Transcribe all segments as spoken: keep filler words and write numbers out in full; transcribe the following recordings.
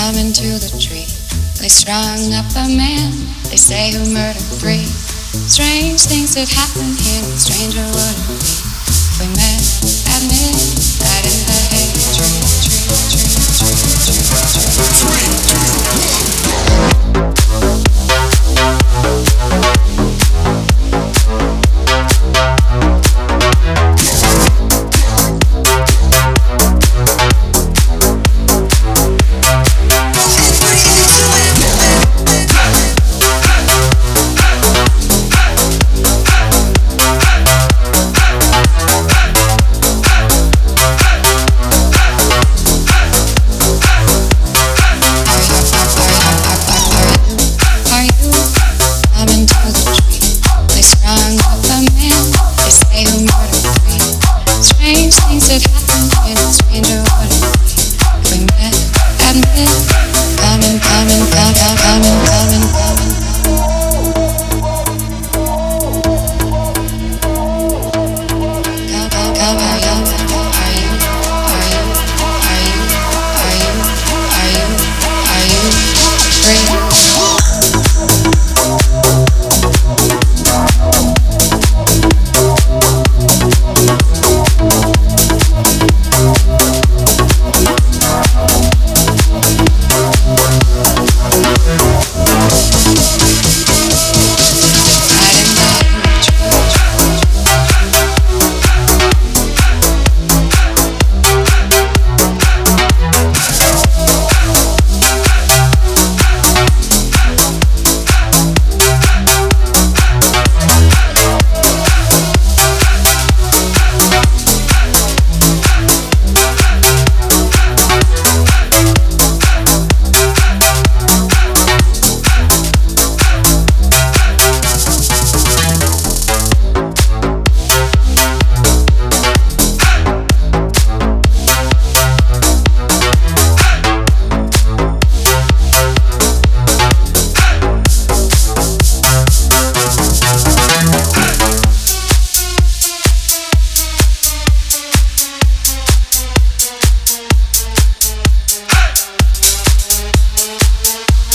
coming to the tree. They strung up a man, they say who murdered three. Strange things that happen here, what stranger would it be if we met at midnight in the hay tree, tree, tree, tree, tree, tree, tree.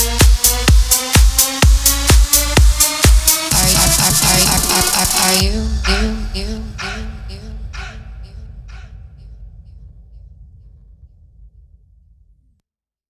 Are you